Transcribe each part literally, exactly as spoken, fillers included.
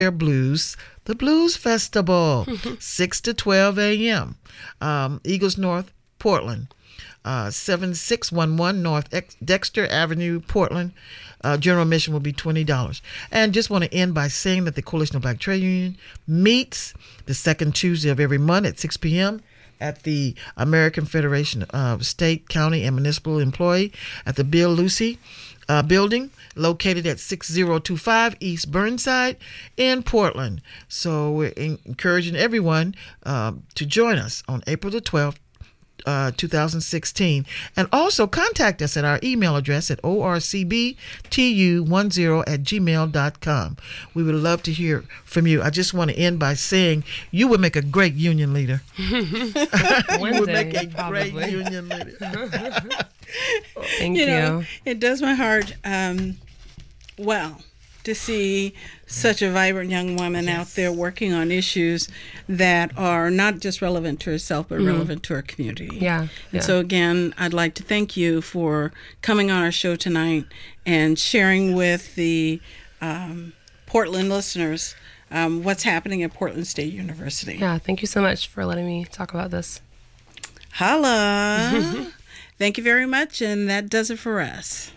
Blues, the Blues Festival, six to twelve a.m. Um, Eagles North, Portland, uh, seven six one one North Ex- Dexter Avenue, Portland. Uh, general admission will be twenty dollars. And just want to end by saying that the Coalition of Black Trade Union meets the second Tuesday of every month at six p.m. at the American Federation of State, County, and Municipal Employee at the Bill Lucy uh, building, located at six oh two five East Burnside in Portland. So we're in- encouraging everyone uh, to join us on April the twelfth, uh, two thousand sixteen. And also contact us at our email address at o r c b t u ten at gmail dot com. We would love to hear from you. I just want to end by saying you would make a great union leader. you would make a probably. great union leader. Thank you. you. Know, it does my heart um, well to see such a vibrant young woman yes. out there working on issues that are not just relevant to herself, but mm-hmm. relevant to her community. Yeah. And yeah. so again, I'd like to thank you for coming on our show tonight and sharing with the um, Portland listeners um, what's happening at Portland State University. Yeah, thank you so much for letting me talk about this. Holla. Thank you very much, and that does it for us.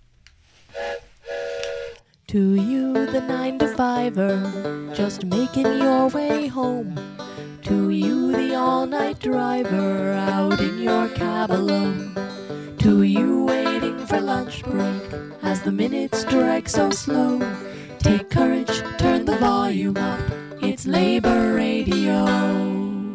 To you, the nine to fiver, just making your way home. To you, the all-night driver, out in your cab alone. To you, waiting for lunch break, as the minutes drag so slow. Take courage, turn the volume up, it's Labor Radio.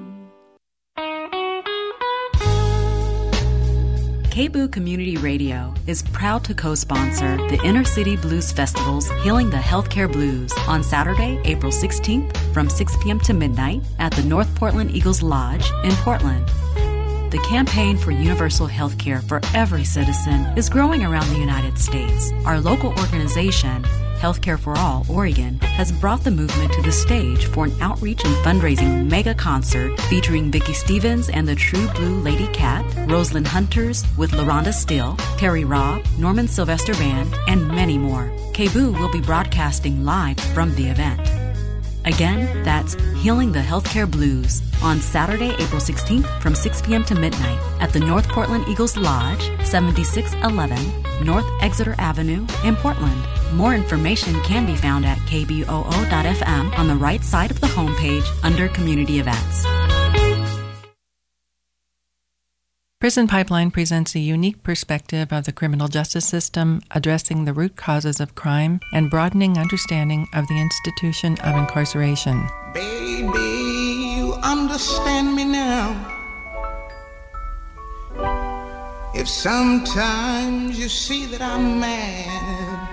K B O O Community Radio is proud to co-sponsor the Inner City Blues Festival's Healing the Healthcare Blues on Saturday, April sixteenth from six p.m. to midnight at the North Portland Eagles Lodge in Portland. The campaign for universal health care for every citizen is growing around the United States. Our local organization, Healthcare for All Oregon, has brought the movement to the stage for an outreach and fundraising mega concert featuring Vicki Stevens and the True Blue Lady Cat, Rosalind Hunters with LaRonda Still, Terry Robb, Norman Sylvester Band, and many more. K B O O will be broadcasting live from the event. Again, that's Healing the Healthcare Blues on Saturday, April sixteenth from six p.m. to midnight at the North Portland Eagles Lodge, seventy-six eleven North Exeter Avenue in Portland. More information can be found at k b o o dot f m on the right side of the homepage under Community Events. Prison Pipeline presents a unique perspective of the criminal justice system, addressing the root causes of crime and broadening understanding of the institution of incarceration. Baby, you understand me now. If sometimes you see that I'm mad,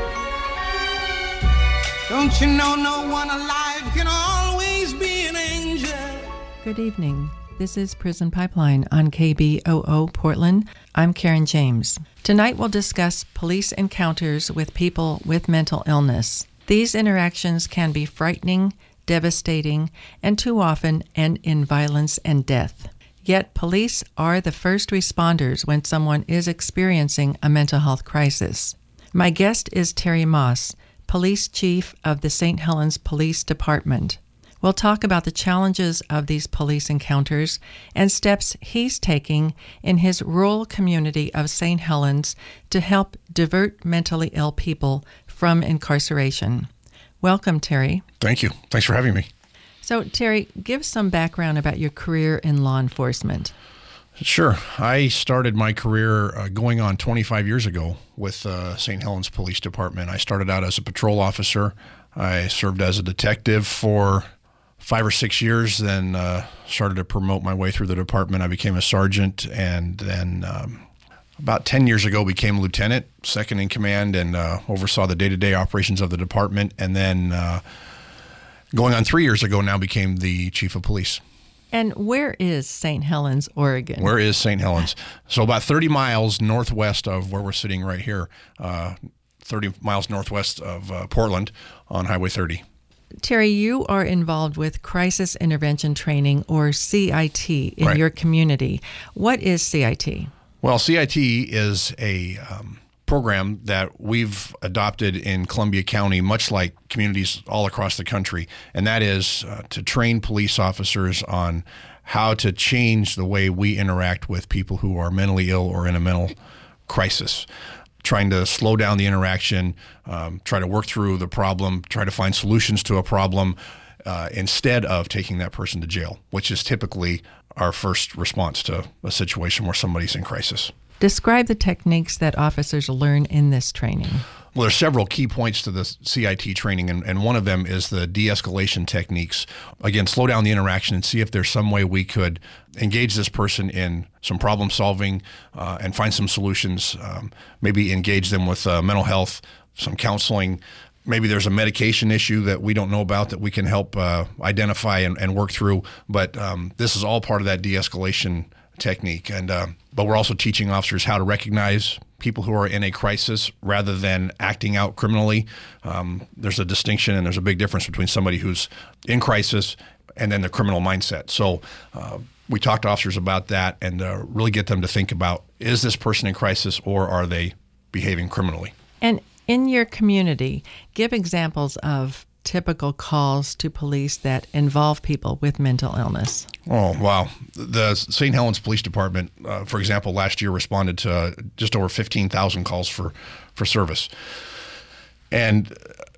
don't you know no one alive can always be an angel? Good evening. This is Prison Pipeline on K B O O Portland. I'm Karen James. Tonight we'll discuss police encounters with people with mental illness. These interactions can be frightening, devastating, and too often end in violence and death. Yet police are the first responders when someone is experiencing a mental health crisis. My guest is Terry Moss, Police Chief of the Saint Helens Police Department. We'll talk about the challenges of these police encounters and steps he's taking in his rural community of Saint Helens to help divert mentally ill people from incarceration. Welcome, Terry. Thank you. Thanks for having me. So, Terry, give some background about your career in law enforcement. Sure. I started my career uh, going on twenty-five years ago with uh, Saint Helens Police Department. I started out as a patrol officer. I served as a detective for five or six years, then uh, started to promote my way through the department. I became a sergeant, and then um, about ten years ago became lieutenant, second in command, and uh, oversaw the day-to-day operations of the department. And then uh, going on three years ago now became the chief of police. And where is Saint Helens, Oregon? Where is Saint Helens? So about thirty miles northwest of where we're sitting right here, uh, thirty miles northwest of uh, Portland on Highway thirty. Terry, you are involved with Crisis Intervention Training, or C I T, in right. your community. What is C I T? Well, C I T is a um, program that we've adopted in Columbia County, much like communities all across the country, and that is uh, to train police officers on how to change the way we interact with people who are mentally ill or in a mental crisis, trying to slow down the interaction, um, try to work through the problem, try to find solutions to a problem uh, instead of taking that person to jail, which is typically our first response to a situation where somebody's in crisis. Describe the techniques that officers learn in this training. Well, there's several key points to the C I T training, and, and one of them is the de-escalation techniques. Again, slow down the interaction and see if there's some way we could engage this person in some problem solving uh, and find some solutions, um, maybe engage them with uh, mental health, some counseling. Maybe there's a medication issue that we don't know about that we can help uh, identify and, and work through, but um, this is all part of that de-escalation technique. And uh, but we're also teaching officers how to recognize people who are in a crisis rather than acting out criminally. Um, there's a distinction and there's a big difference between somebody who's in crisis and then the criminal mindset. So uh, we talk to officers about that and uh, really get them to think about, is this person in crisis or are they behaving criminally? And in your community, give examples of typical calls to police that involve people with mental illness. Oh, wow. The Saint Helens Police Department, uh, for example, last year responded to uh, just over fifteen thousand calls for, for service. And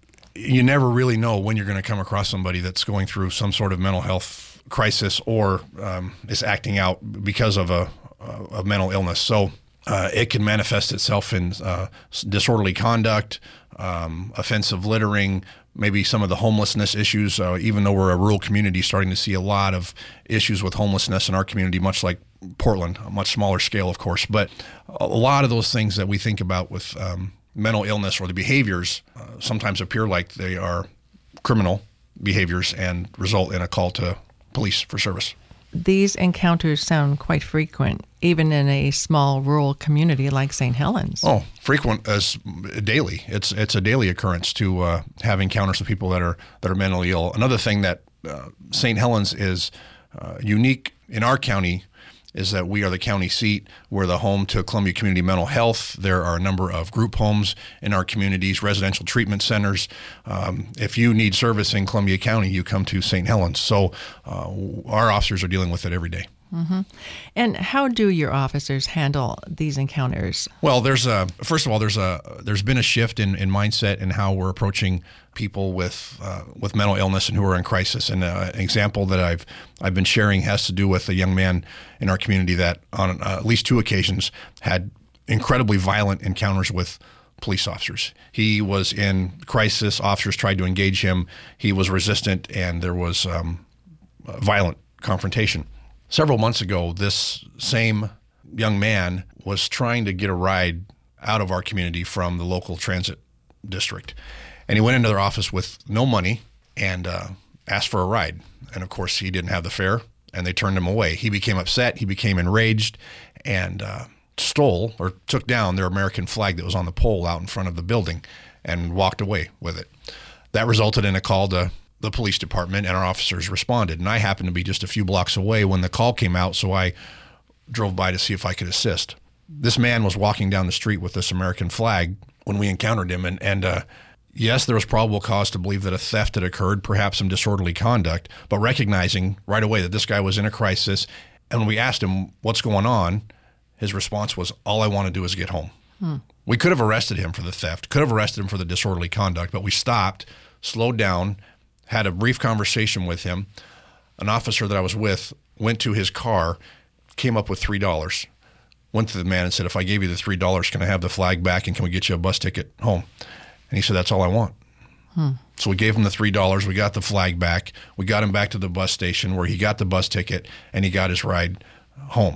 you never really know when you're going to come across somebody that's going through some sort of mental health crisis or um, is acting out because of a, a mental illness. So uh, it can manifest itself in uh, disorderly conduct, um, offensive littering, maybe some of the homelessness issues, uh, even though we're a rural community, starting to see a lot of issues with homelessness in our community, much like Portland, a much smaller scale, of course. But a lot of those things that we think about with um, mental illness or the behaviors uh, sometimes appear like they are criminal behaviors and result in a call to police for service. These encounters sound quite frequent, even in a small rural community like Saint Helens. Oh, frequent as daily. It's it's a daily occurrence to uh, have encounters with people that are that are mentally ill. Another thing that uh, Saint Helens is uh, unique in our county is that we are the county seat. We're the home to Columbia Community Mental Health. There are a number of group homes in our communities, residential treatment centers. Um, if you need service in Columbia County, you come to Saint Helens. So uh, our officers are dealing with it every day. Mm-hmm. And how do your officers handle these encounters? Well, there's a first of all, there's a there's been a shift in, in mindset in how we're approaching people with uh, with mental illness and who are in crisis. And uh, an example that I've I've been sharing has to do with a young man in our community that on uh, at least two occasions had incredibly violent encounters with police officers. He was in crisis. Officers tried to engage him. He was resistant, and there was um, violent confrontation. Several months ago, this same young man was trying to get a ride out of our community from the local transit district. And he went into their office with no money and uh, asked for a ride. And of course, he didn't have the fare, and they turned him away. He became upset. He became enraged and uh, stole or took down their American flag that was on the pole out in front of the building and walked away with it. That resulted in a call to the police department, and our officers responded. And I happened to be just a few blocks away when the call came out, so I drove by to see if I could assist. This man was walking down the street with this American flag when we encountered him, and, and uh, yes, there was probable cause to believe that a theft had occurred, perhaps some disorderly conduct, but recognizing right away that this guy was in a crisis, and when we asked him what's going on, his response was, all I want to do is get home. Hmm. We could have arrested him for the theft, could have arrested him for the disorderly conduct, but we stopped, slowed down, had a brief conversation with him. An officer that I was with went to his car, came up with three dollars, went to the man and said, if I gave you the three dollars, can I have the flag back and can we get you a bus ticket home? And he said, that's all I want. Hmm. So we gave him the three dollars, we got the flag back, we got him back to the bus station where he got the bus ticket and he got his ride home.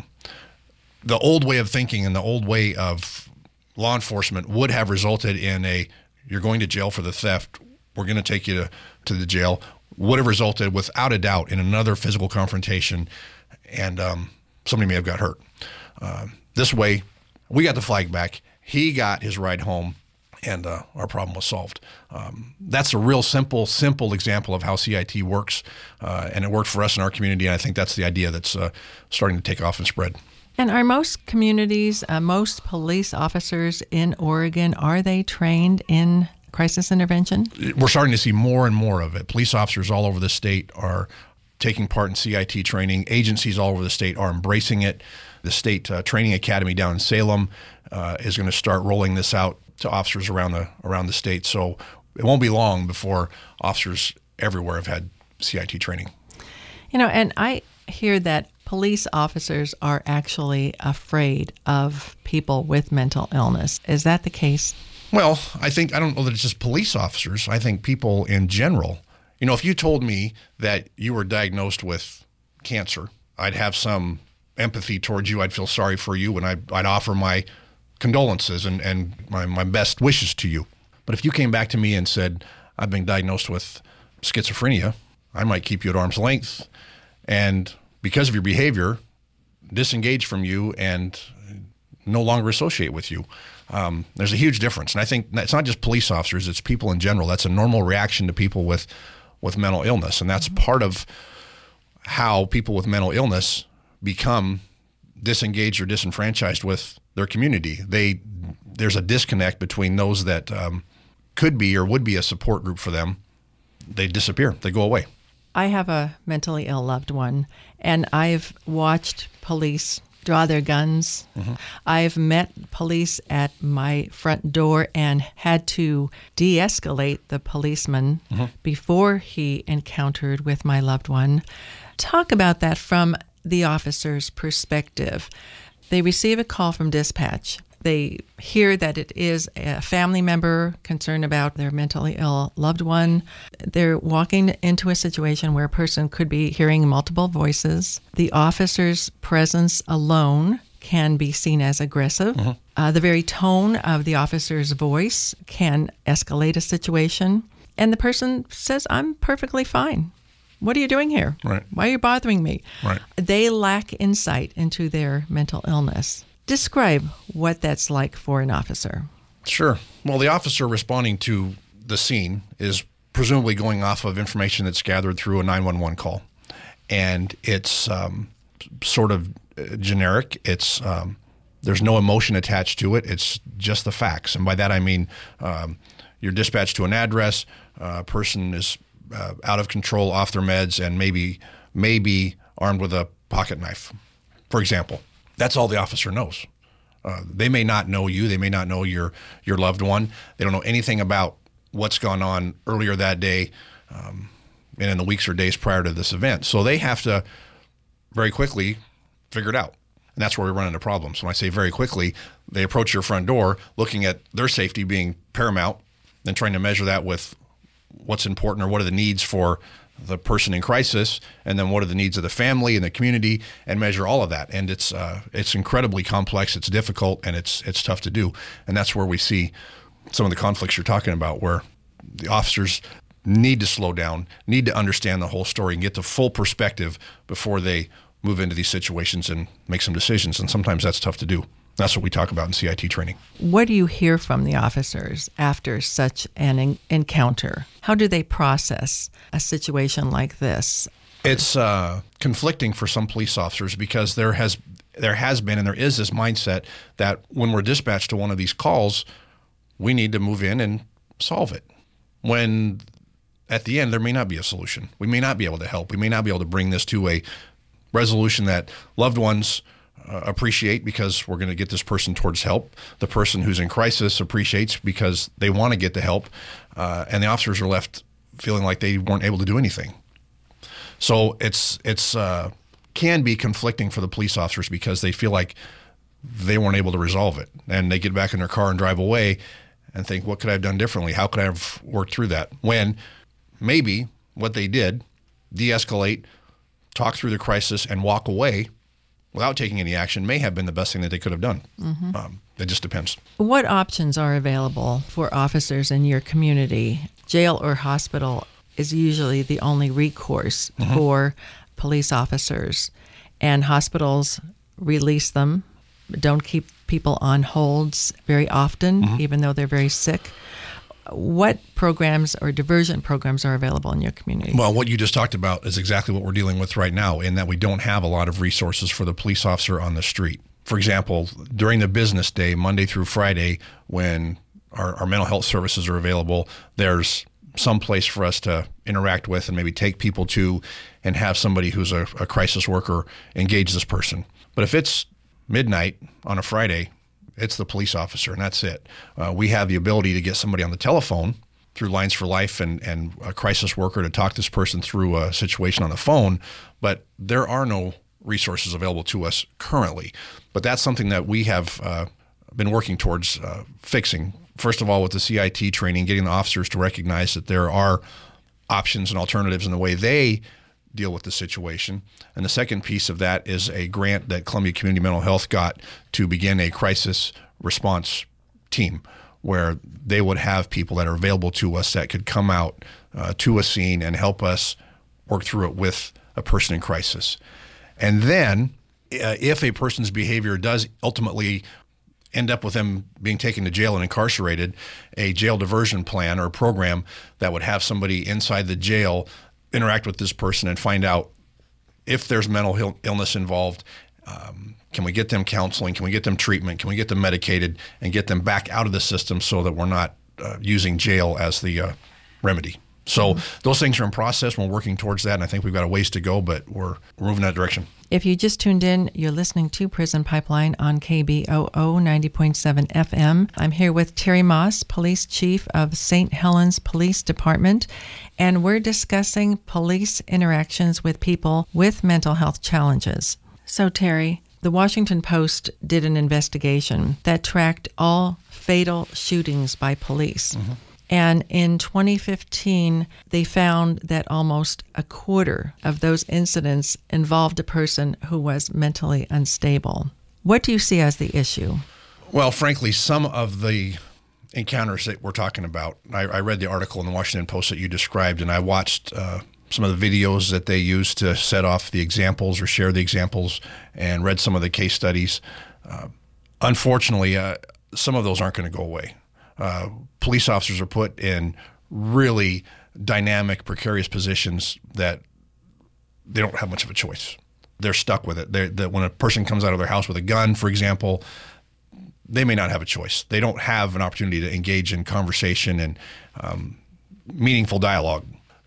The old way of thinking and the old way of law enforcement would have resulted in a, you're going to jail for the theft, we're going to take you to, to the jail, would have resulted without a doubt in another physical confrontation, and um, somebody may have got hurt. Uh, this way, we got the flag back, he got his ride home, and uh, our problem was solved. Um, that's a real simple, simple example of how C I T works, uh, and it worked for us in our community, and I think that's the idea that's uh, starting to take off and spread. And are most communities, uh, most police officers in Oregon, are they trained in crisis intervention? We're starting to see more and more of it. Police officers all over the state are taking part in C I T training. Agencies all over the state are embracing it. The State uh, Training Academy down in Salem uh, is going to start rolling this out to officers around the around the state. So it won't be long before officers everywhere have had C I T training. You know, and I hear that police officers are actually afraid of people with mental illness. Is that the case? Well, I think, I don't know that it's just police officers. I think people in general. You know, if you told me that you were diagnosed with cancer, I'd have some empathy towards you. I'd feel sorry for you, and I'd, I'd offer my condolences and, and my, my best wishes to you. But if you came back to me and said, I've been diagnosed with schizophrenia, I might keep you at arm's length, and because of your behavior, disengage from you and no longer associate with you. Um, there's a huge difference. And I think it's not just police officers, it's people in general. That's a normal reaction to people with, with mental illness. And that's part of how people with mental illness become disengaged or disenfranchised with their community. They There's a disconnect between those that um, could be or would be a support group for them. They disappear. They go away. I have a mentally ill loved one, and I've watched police draw their guns. Mm-hmm. I've met police at my front door and had to de-escalate the policeman mm-hmm. before he encountered with my loved one. Talk about that from the officer's perspective. They receive a call from dispatch. They hear that it is a family member concerned about their mentally ill loved one. They're walking into a situation where a person could be hearing multiple voices. The officer's presence alone can be seen as aggressive. Mm-hmm. Uh, the very tone of the officer's voice can escalate a situation. And the person says, I'm perfectly fine. What are you doing here? Right. Why are you bothering me? Right. They lack insight into their mental illness. Describe what that's like for an officer. Sure. Well, the officer responding to the scene is presumably going off of information that's gathered through a nine one one call. And it's um, sort of generic. It's um, there's no emotion attached to it. It's just the facts. And by that I mean um, you're dispatched to an address, uh, a person is uh, out of control, off their meds, and maybe maybe armed with a pocket knife, for example. That's all the officer knows. Uh, they may not know you. They may not know your your loved one. They don't know anything about what's gone on earlier that day um, and in the weeks or days prior to this event. So they have to very quickly figure it out. And that's where we run into problems. When I say very quickly, they approach your front door looking at their safety being paramount and trying to measure that with what's important or what are the needs for the person in crisis, and then what are the needs of the family and the community, and measure all of that. And it's uh, it's incredibly complex, it's difficult, and it's it's tough to do. And that's where we see some of the conflicts you're talking about, where the officers need to slow down, need to understand the whole story and get the full perspective before they move into these situations and make some decisions. And sometimes that's tough to do. That's what we talk about in C I T training. What do you hear from the officers after such an en- encounter? How do they process a situation like this? It's uh, conflicting for some police officers because there has there has been and there is this mindset that when we're dispatched to one of these calls, we need to move in and solve it. When at the end, there may not be a solution. We may not be able to help. We may not be able to bring this to a resolution that loved ones Uh, appreciate because we're going to get this person towards help. The person who's in crisis appreciates because they want to get the help, uh, and the officers are left feeling like they weren't able to do anything. So it's it's uh, can be conflicting for the police officers because they feel like they weren't able to resolve it, and they get back in their car and drive away and think, what could I have done differently? How could I have worked through that? When maybe what they did, de-escalate, talk through the crisis, and walk away without taking any action may have been the best thing that they could have done. Mm-hmm. Um, it just depends. What options are available for officers in your community? Jail or hospital is usually the only recourse mm-hmm. for police officers, and hospitals release them, don't keep people on holds very often, mm-hmm. even though they're very sick. what programs or diversion programs are available in your community? Well, what you just talked about is exactly what we're dealing with right now, in that we don't have a lot of resources for the police officer on the street. For example, during the business day, Monday through Friday, when our, our mental health services are available, there's some place for us to interact with and maybe take people to and have somebody who's a, a crisis worker engage this person. But if it's midnight on a Friday, it's the police officer, and that's it. Uh, we have the ability to get somebody on the telephone through Lines for Life and, and a crisis worker to talk this person through a situation on the phone, but there are no resources available to us currently. But that's something that we have uh, been working towards uh, fixing. First of all, with the C I T training, getting the officers to recognize that there are options and alternatives in the way they deal with the situation. And the second piece of that is a grant that Columbia Community Mental Health got to begin a crisis response team, where they would have people that are available to us that could come out uh, to a scene and help us work through it with a person in crisis. And then uh, if a person's behavior does ultimately end up with them being taken to jail and incarcerated, a jail diversion plan or a program that would have somebody inside the jail interact with this person and find out if there's mental Ill- illness involved. Um, can we get them counseling? Can we get them treatment? Can we get them medicated and get them back out of the system so that we're not uh, using jail as the uh, remedy? So mm-hmm. those things are in process. We're working towards that, and I think we've got a ways to go, but we're, we're moving in that direction. If you just tuned in, you're listening to Prison Pipeline on K B O O ninety point seven F M. I'm here with Terry Moss, Police Chief of Saint Helens Police Department, and we're discussing police interactions with people with mental health challenges. So, Terry, the Washington Post did an investigation that tracked all fatal shootings by police. Mm-hmm. And in twenty fifteen, they found that almost a quarter of those incidents involved a person who was mentally unstable. What do you see as the issue? Well, frankly, some of the encounters that we're talking about, I, I read the article in the Washington Post that you described, and I watched uh, some of the videos that they used to set off the examples or share the examples, and read some of the case studies. Uh, unfortunately, uh, some of those aren't going to go away. Uh, police officers are put in really dynamic, precarious positions that they don't have much of a choice. They're stuck with it. They're, that when a person comes out of their house with a gun, for example, they may not have a choice. They don't have an opportunity to engage in conversation and um, meaningful dialogue.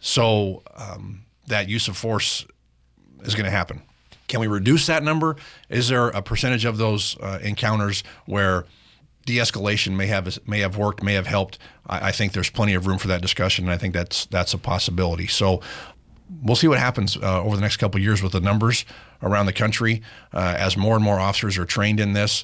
So um, that use of force is going to happen. Can we reduce that number? Is there a percentage of those uh, encounters where de-escalation may have may have worked, may have helped? I, I think there's plenty of room for that discussion, and I think that's that's a possibility. So we'll see what happens uh, over the next couple of years with the numbers around the country uh, as more and more officers are trained in this,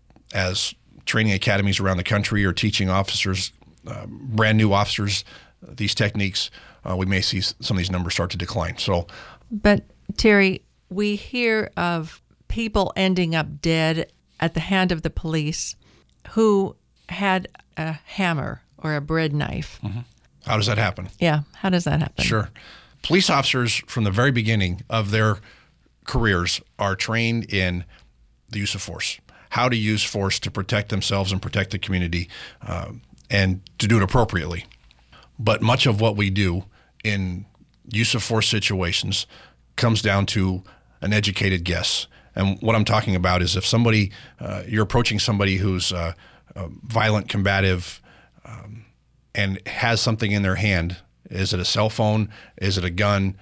as training academies around the country are teaching officers, uh, brand new officers, uh, these techniques. Uh, we may see some of these numbers start to decline. So, but Terry, we hear of people ending up dead at the hand of the police who had a hammer or a bread knife. Mm-hmm. How does that happen? Yeah, how does that happen? Sure. Police officers from the very beginning of their careers are trained in the use of force, how to use force to protect themselves and protect the community, uh, and to do it appropriately. But much of what we do in use of force situations comes down to an educated guess. And what I'm talking about is if somebody, uh, you're approaching somebody who's uh, uh, violent, combative, um, and has something in their hand. Is it a cell phone? Is it a gun?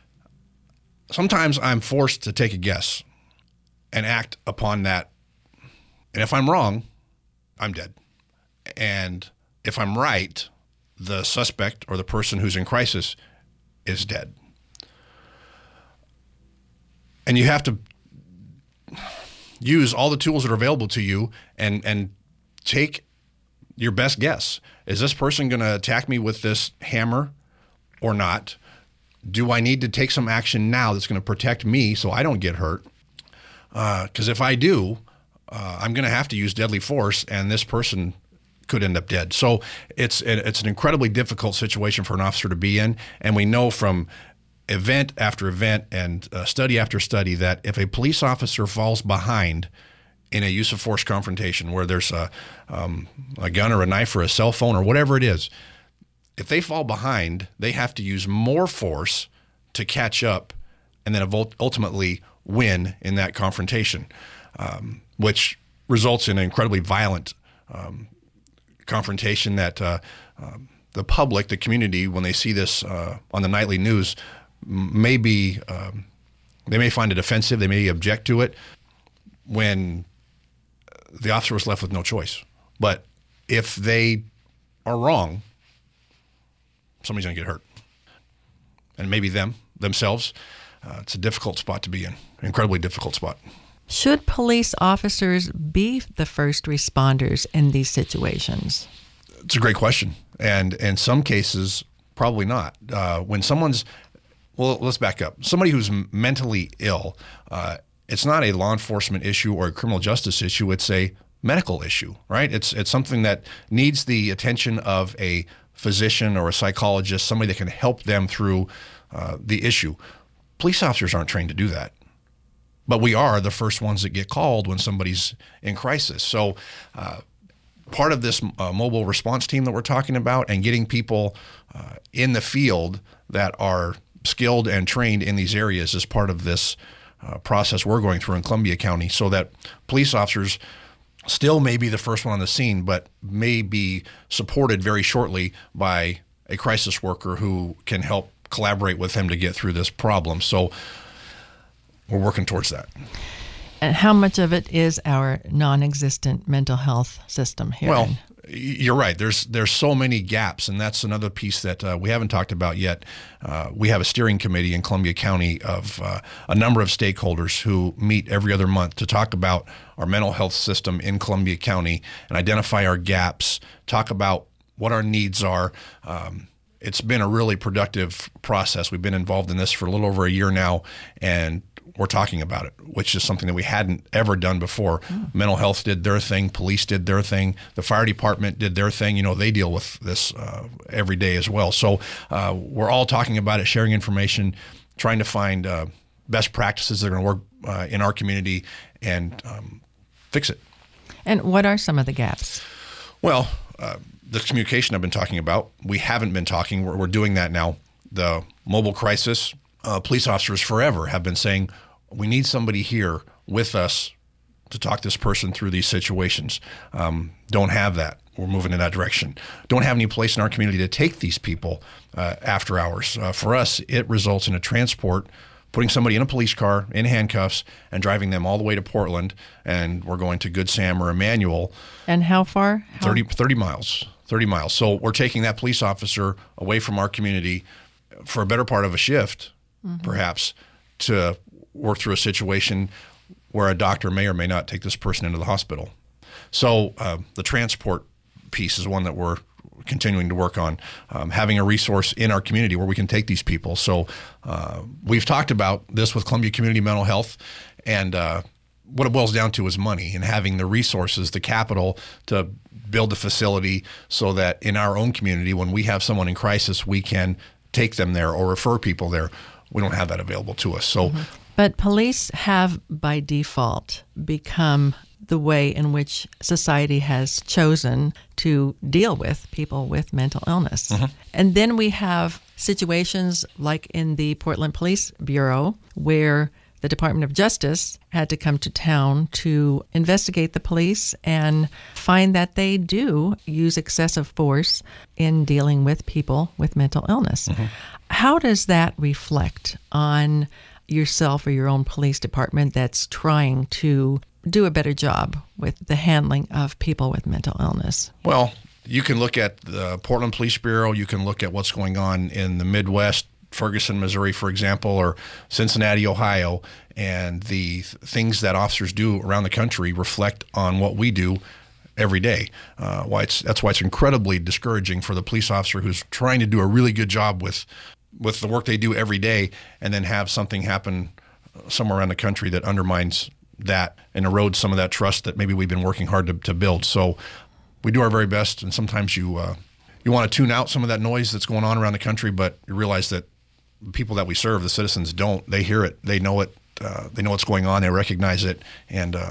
Sometimes I'm forced to take a guess and act upon that. And if I'm wrong, I'm dead. And if I'm right, the suspect or the person who's in crisis is dead. And you have to use all the tools that are available to you and, and take your best guess. Is this person going to attack me with this hammer or not? Do I need to take some action now that's going to protect me so I don't get hurt? Because uh, if I do, uh, I'm going to have to use deadly force, and this person could end up dead. So it's it's an incredibly difficult situation for an officer to be in, and we know from event after event and uh, study after study that if a police officer falls behind in a use of force confrontation where there's a, um, a gun or a knife or a cell phone or whatever it is, if they fall behind, they have to use more force to catch up and then ultimately win in that confrontation, um, which results in an incredibly violent um, confrontation that uh, um, the public, the community, when they see this uh, on the nightly news, may be, um, they may find it offensive, they may object to it, when the officer was left with no choice. But if they are wrong, somebody's going to get hurt. And maybe them, themselves. Uh, it's a difficult spot to be in, incredibly difficult spot. Should police officers be the first responders in these situations? It's a great question. And in some cases, probably not. Uh, when someone's, well, let's back up. Somebody who's mentally ill, uh, it's not a law enforcement issue or a criminal justice issue. It's a medical issue, right? It's it's something that needs the attention of a physician or a psychologist, somebody that can help them through uh, the issue. Police officers aren't trained to do that. But we are the first ones that get called when somebody's in crisis. So uh, part of this uh, mobile response team that we're talking about and getting people uh, in the field that are skilled and trained in these areas is part of this uh, process we're going through in Columbia County, so that police officers still may be the first one on the scene, but may be supported very shortly by a crisis worker who can help collaborate with them to get through this problem. So we're working towards that. And how much of it is our non-existent mental health system here? Well, you're right. There's there's so many gaps, and that's another piece that uh, we haven't talked about yet. Uh, we have a steering committee in Columbia County of uh, a number of stakeholders who meet every other month to talk about our mental health system in Columbia County and identify our gaps, talk about what our needs are. Um, it's been a really productive process. We've been involved in this for a little over a year now, and we're talking about it, which is something that we hadn't ever done before. Mm. Mental health did their thing. Police did their thing. The fire department did their thing. You know, they deal with this uh, every day as well. So uh, we're all talking about it, sharing information, trying to find uh, best practices that are going to work uh, in our community and um, fix it. And what are some of the gaps? Well, uh, the communication I've been talking about, we haven't been talking. We're, we're doing that now. The mobile crisis, uh, police officers forever have been saying, we need somebody here with us to talk this person through these situations. Um, don't have that. We're moving in that direction. Don't have any place in our community to take these people uh, after hours. Uh, for us, it results in a transport, putting somebody in a police car, in handcuffs, and driving them all the way to Portland, and we're going to Good Sam or Emmanuel. And how far? How? thirty, thirty miles. thirty miles. So we're taking that police officer away from our community for a better part of a shift, mm-hmm. perhaps, to work through a situation where a doctor may or may not take this person into the hospital. So uh, the transport piece is one that we're continuing to work on, um, having a resource in our community where we can take these people. So uh, we've talked about this with Columbia Community Mental Health, and uh, what it boils down to is money and having the resources, the capital to build the facility so that in our own community, when we have someone in crisis, we can take them there or refer people there. We don't have that available to us. So. Mm-hmm. But police have, by default, become the way in which society has chosen to deal with people with mental illness. Mm-hmm. And then we have situations like in the Portland Police Bureau where the Department of Justice had to come to town to investigate the police and find that they do use excessive force in dealing with people with mental illness. Mm-hmm. How does that reflect on yourself or your own police department that's trying to do a better job with the handling of people with mental illness? Well, you can look at the Portland Police Bureau. You can look at what's going on in the Midwest, Ferguson, Missouri, for example, or Cincinnati, Ohio, and the th- things that officers do around the country reflect on what we do every day. Uh, why it's that's why it's incredibly discouraging for the police officer who's trying to do a really good job with with the work they do every day, and then have something happen somewhere around the country that undermines that and erodes some of that trust that maybe we've been working hard to, to build. So we do our very best, and sometimes you uh, you want to tune out some of that noise that's going on around the country, but you realize that the people that we serve, the citizens, don't. They hear it. They know it. Uh, they know what's going on. They recognize it, and uh,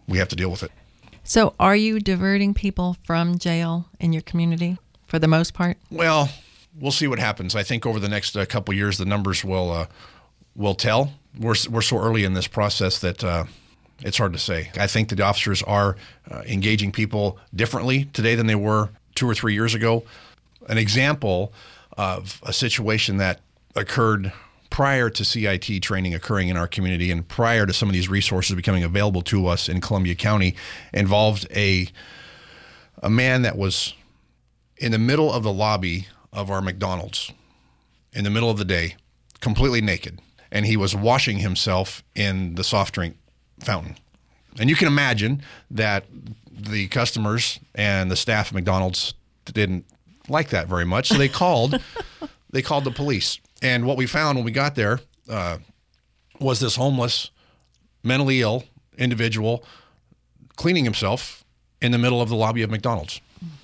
we have to deal with it. So are you diverting people from jail in your community for the most part? Well, we'll see what happens. I think over the next uh, couple of years, the numbers will uh, will tell. We're we're so early in this process that uh, it's hard to say. I think that the officers are uh, engaging people differently today than they were two or three years ago. An example of a situation that occurred prior to C I T training occurring in our community and prior to some of these resources becoming available to us in Columbia County involved a a man that was in the middle of the lobby of our McDonald's in the middle of the day, completely naked, and he was washing himself in the soft drink fountain. And you can imagine that the customers and the staff at McDonald's didn't like that very much, so they called they called the police. And what we found when we got there uh, was this homeless, mentally ill individual cleaning himself in the middle of the lobby of McDonald's.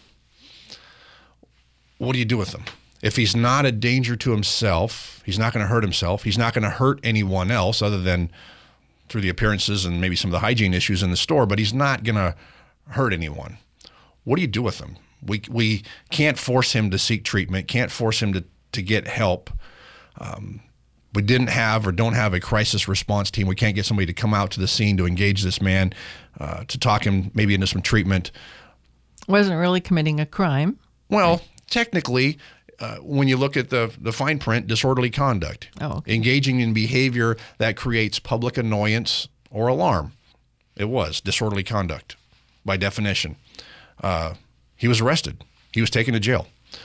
What do you do with him? If he's not a danger to himself, he's not going to hurt himself, he's not going to hurt anyone else other than through the appearances and maybe some of the hygiene issues in the store, but he's not going to hurt anyone. What do you do with him? We we can't force him to seek treatment, can't force him to, to get help. Um, we didn't have or don't have a crisis response team. We can't get somebody to come out to the scene to engage this man, uh, to talk him maybe into some treatment. Wasn't really committing a crime. Well, technically, uh, when you look at the, the fine print, disorderly conduct. Oh, okay. Engaging in behavior that creates public annoyance or alarm. It was disorderly conduct by definition. Uh, he was arrested. He was taken to jail.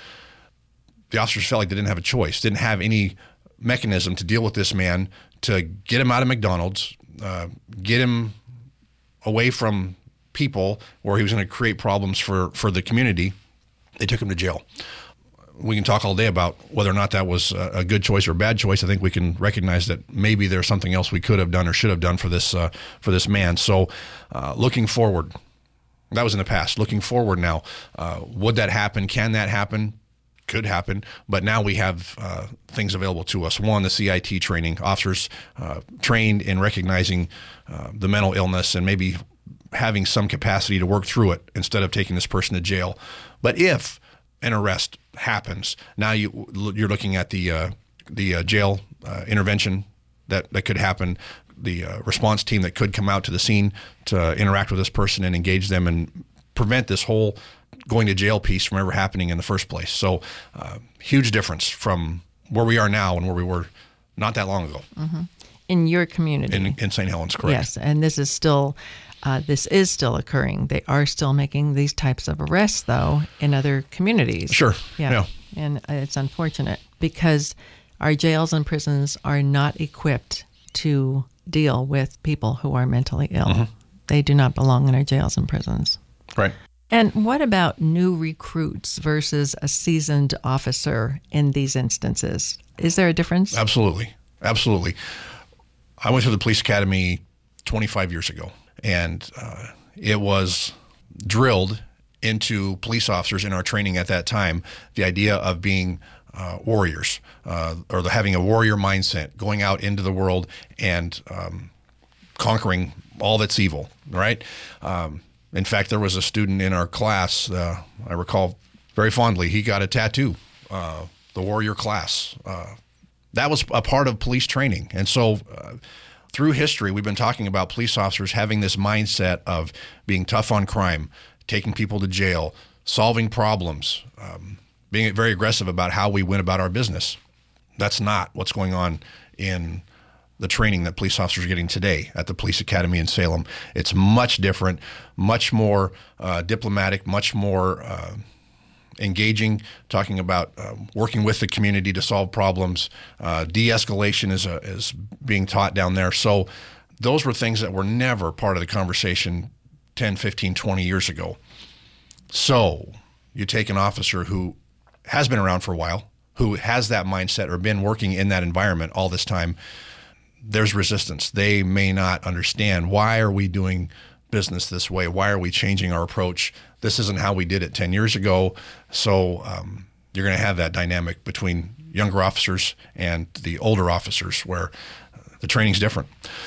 The officers felt like they didn't have a choice, didn't have any mechanism to deal with this man, to get him out of McDonald's, uh, get him away from people where he was going to create problems for, for the community. They took him to jail. We can talk all day about whether or not that was a good choice or a bad choice. I think we can recognize that maybe there's something else we could have done or should have done for this uh, for this man. So uh, looking forward, that was in the past. Looking forward now, uh, would that happen? Can that happen? Could happen, but now we have uh, things available to us. One, the C I T training, officers uh, trained in recognizing uh, the mental illness and maybe having some capacity to work through it instead of taking this person to jail. But if an arrest happens, now you, you're looking at the uh, the uh, jail uh, intervention that, that could happen, the uh, response team that could come out to the scene to interact with this person and engage them and prevent this whole going to jail piece from ever happening in the first place. So uh, huge difference from where we are now and where we were not that long ago. Mm-hmm. In your community. In, in Saint Helens, correct. Yes, and this is still uh, this is still occurring. They are still making these types of arrests, though, in other communities. Sure, Yeah, yeah. And it's unfortunate because our jails and prisons are not equipped to deal with people who are mentally ill. Mm-hmm. They do not belong in our jails and prisons. Right. And what about new recruits versus a seasoned officer in these instances? Is there a difference? Absolutely. Absolutely. I went to the police academy twenty-five years ago, and uh, it was drilled into police officers in our training at that time, the idea of being uh, warriors, uh, or the, having a warrior mindset, going out into the world and um, conquering all that's evil, right? Um, In fact, there was a student in our class, uh, I recall very fondly, he got a tattoo, uh, the warrior class. Uh, that was a part of police training. And so uh, through history, we've been talking about police officers having this mindset of being tough on crime, taking people to jail, solving problems, um, being very aggressive about how we went about our business. That's not what's going on in the training that police officers are getting today at the Police Academy in Salem. It's much different, much more uh, diplomatic, much more uh, engaging, talking about uh, working with the community to solve problems. Uh, de-escalation is, a, is being taught down there. So those were things that were never part of the conversation ten, fifteen, twenty years ago. So you take an officer who has been around for a while, who has that mindset or been working in that environment all this time, there's resistance. They may not understand, why are we doing business this way? Why are we changing our approach? This isn't how we did it ten years ago. So um, you're going to have that dynamic between younger officers and the older officers where the training's different. Mm-hmm.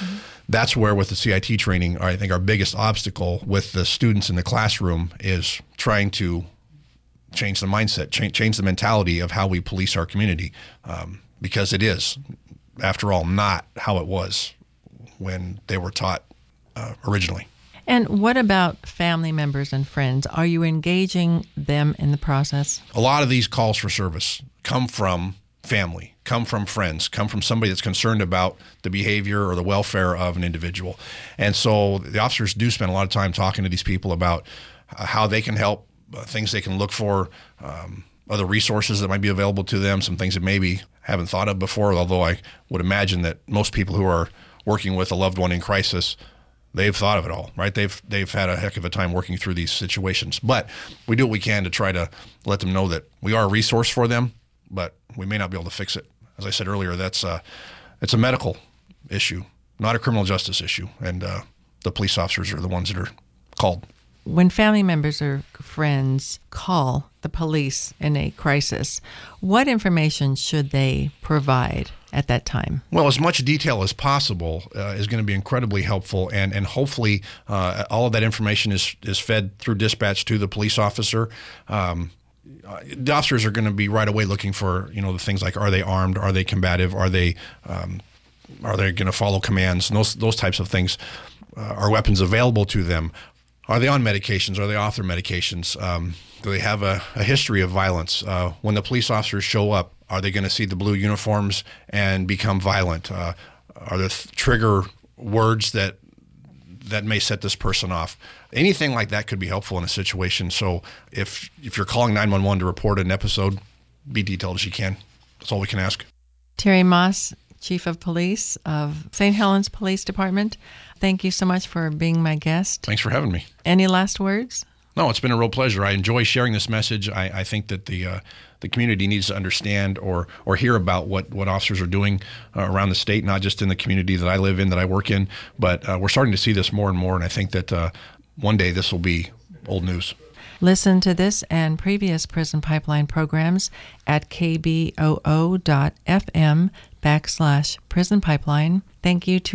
that's where with the C I T training, I think our biggest obstacle with the students in the classroom is trying to change the mindset, change, change the mentality of how we police our community, um, because it is, after all, not how it was when they were taught uh, originally. And what about family members and friends? Are you engaging them in the process? A lot of these calls for service come from family, come from friends, come from somebody that's concerned about the behavior or the welfare of an individual. And so the officers do spend a lot of time talking to these people about uh, how they can help, uh, things they can look for, um, other resources that might be available to them, some things that maybe haven't thought of before, although I would imagine that most people who are working with a loved one in crisis, they've thought of it all, right? They've they've had a heck of a time working through these situations. But we do what we can to try to let them know that we are a resource for them, but we may not be able to fix it. As I said earlier, that's uh, it's a medical issue, not a criminal justice issue, and uh, the police officers are the ones that are called. When family members or friends call the police in a crisis, what information should they provide at that time? Well, as much detail as possible uh, is going to be incredibly helpful, and and hopefully uh, all of that information is is fed through dispatch to the police officer. Um, uh, the officers are going to be right away looking for, you know, the things like, are they armed, are they combative, are they um, are they going to follow commands, and those those types of things. Uh, are weapons available to them? Are they on medications? Are they off their medications? Um, do they have a, a history of violence? Uh, when the police officers show up, are they going to see the blue uniforms and become violent? Uh, are there th- trigger words that that may set this person off? Anything like that could be helpful in a situation. So if if you're calling nine one one to report an episode, be detailed as you can. That's all we can ask. Terry Moss, Chief of Police of Saint Helens Police Department, thank you so much for being my guest. Thanks for having me. Any last words? No, it's been a real pleasure. I enjoy sharing this message. I, I think that the uh, the community needs to understand or or hear about what, what officers are doing uh, around the state, not just in the community that I live in, that I work in, but uh, we're starting to see this more and more, and I think that uh, one day this will be old news. Listen to this and previous Prison Pipeline programs at kboo.fm backslash Prison Pipeline. Thank you to